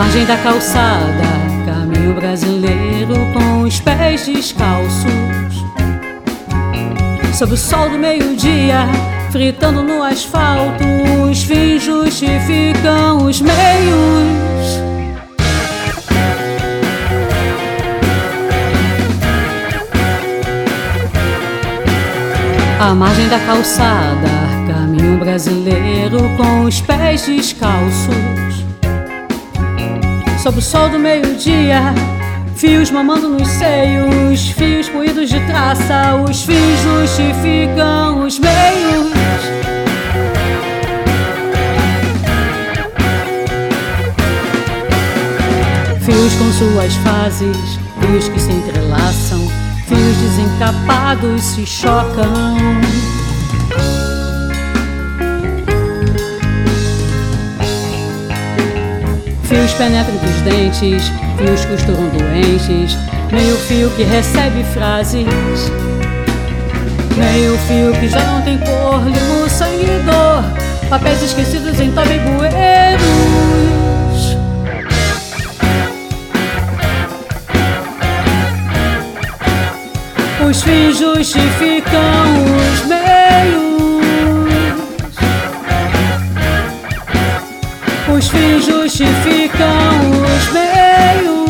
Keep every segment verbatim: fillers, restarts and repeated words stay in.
margem da calçada, caminho brasileiro com os pés descalços. Sob o sol do meio-dia, fritando no asfalto, os fins justificam os meios. À margem da calçada, caminho brasileiro com os pés descalços. Sob o sol do meio-dia, fios mamando nos seios, fios moídos de traça, os fins justificam os meios. Fios com suas fases, fios que se entrelaçam, fios desencapados se chocam. Fios penetram entre os dentes, fios costuram doentes, meio fio que recebe frases, meio fio que já não tem cor, limo, sangue e dor, papéis esquecidos em toba e bueiros. Os fins justificam os meios. Os fins justificam os meios.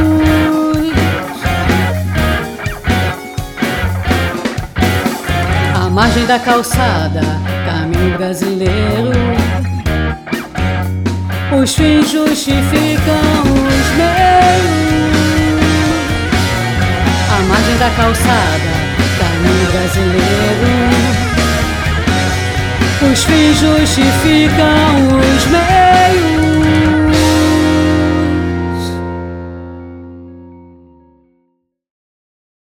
À margem da calçada, caminho brasileiro, os fins justificam os meios. À margem da calçada, caminho brasileiro, os fins justificam os meios.